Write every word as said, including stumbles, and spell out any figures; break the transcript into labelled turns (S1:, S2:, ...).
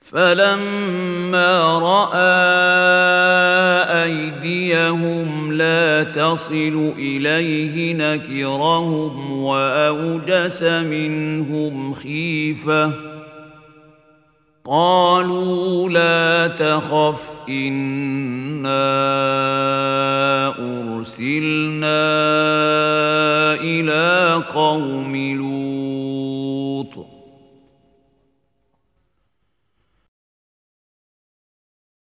S1: فلما رأى أيديهم لا تصل إليه نكرهم وأوجس منهم خيفة قالوا لا تخف إنا أرسلنا إلى قوم لوط